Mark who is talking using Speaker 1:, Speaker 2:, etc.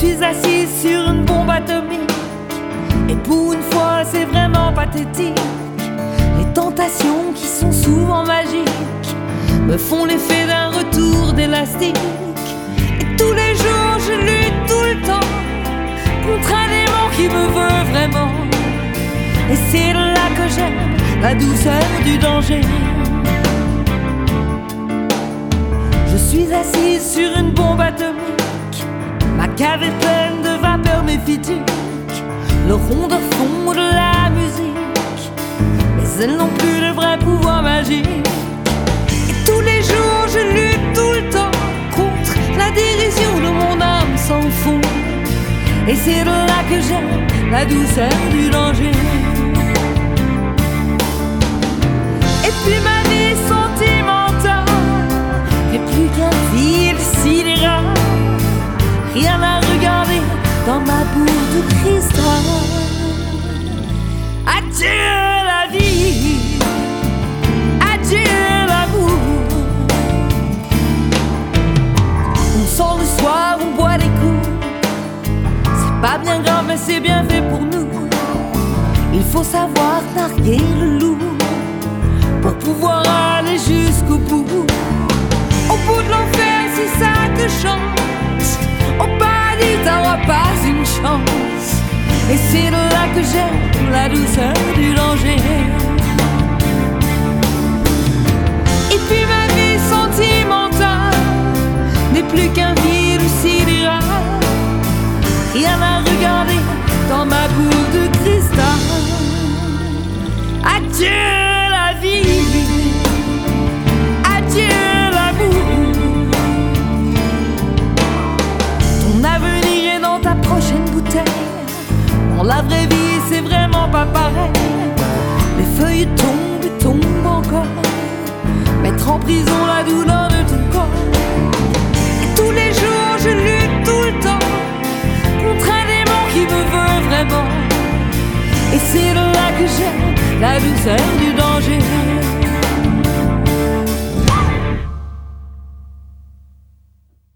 Speaker 1: suis assise sur une bombe atomique, et pour une fois c'est vraiment pathétique. Les tentations qui sont souvent magiques me font l'effet d'un retour d'élastique. Et tous les jours je lutte tout le temps contre un démon qui me veut vraiment. Et c'est là que j'aime la douceur du danger. Je suis assise sur une bombe atomique, ma cave est pleine de vapeur méphitique. Le rondeur fond de la musique, mais elles n'ont plus de vrai pouvoir magique. Et tous les jours je lutte tout le temps contre la dérision de mon âme sans fond. Et c'est là que j'aime la douceur du danger. Et puis ma vie sentimentale n'est plus qu'un fil sidéral, rien à regarder dans ma boule de cristal. Adieu la vie, adieu l'amour. On sort le soir, on boit des coups. C'est pas bien grave mais c'est bien fait pour nous. Il faut savoir narguer le loup pour pouvoir aller jusqu'au bout. Au bout de l'enfer, si ça te chante, au paradis t'auras pas une chance. Et c'est là que j'aime la douceur du danger. Et puis ma vie sentimentale n'est plus qu'un fil sidéral, rien à regarder dans ma boule de cristal. Adieu la vie, adieu l'amour. Ton avenir est dans ta prochaine bouteille. Dans la vraie vie c'est vraiment pas pareil. Les feuilles tombent et tombent encore, mettre en prison la douleur de ton corps. Et tous les jours je lutte tout le temps contre un démon qui me veut vraiment. Et c'est là que j'aime la douceur du danger.